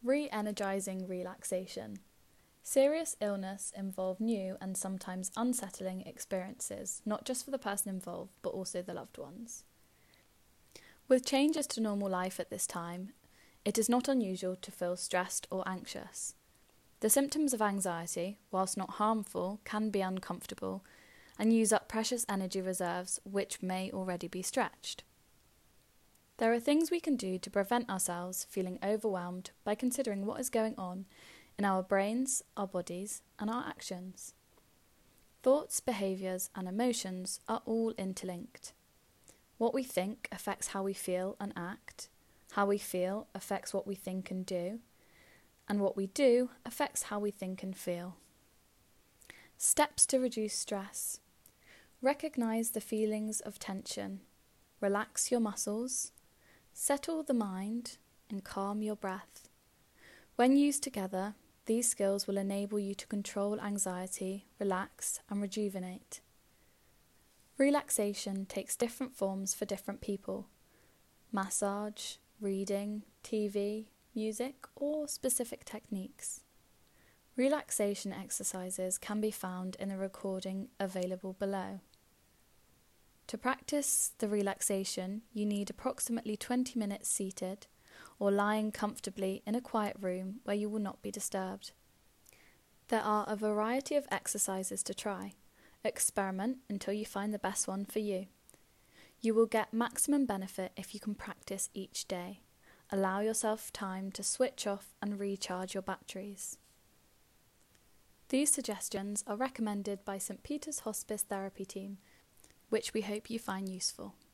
Re-energizing relaxation. Serious illness involves new and sometimes unsettling experiences, not just for the person involved, but also the loved ones. With changes to normal life at this time, it is not unusual to feel stressed or anxious. The symptoms of anxiety, whilst not harmful, can be uncomfortable and use up precious energy reserves which may already be stretched. There are things we can do to prevent ourselves feeling overwhelmed by considering what is going on in our brains, our bodies, and our actions. Thoughts, behaviours, and emotions are all interlinked. What we think affects how we feel and act, how we feel affects what we think and do, and what we do affects how we think and feel. Steps to reduce stress. Recognise the feelings of tension. Relax your muscles. Settle the mind and calm your breath. When used together, these skills will enable you to control anxiety, relax, and rejuvenate. Relaxation takes different forms for different people. Massage, reading, TV, music, or specific techniques. Relaxation exercises can be found in the recording available below. To practice the relaxation, you need approximately 20 minutes seated or lying comfortably in a quiet room where you will not be disturbed. There are a variety of exercises to try. Experiment until you find the best one for you. You will get maximum benefit if you can practice each day. Allow yourself time to switch off and recharge your batteries. These suggestions are recommended by St Peter's Hospice Therapy Team, which we hope you find useful.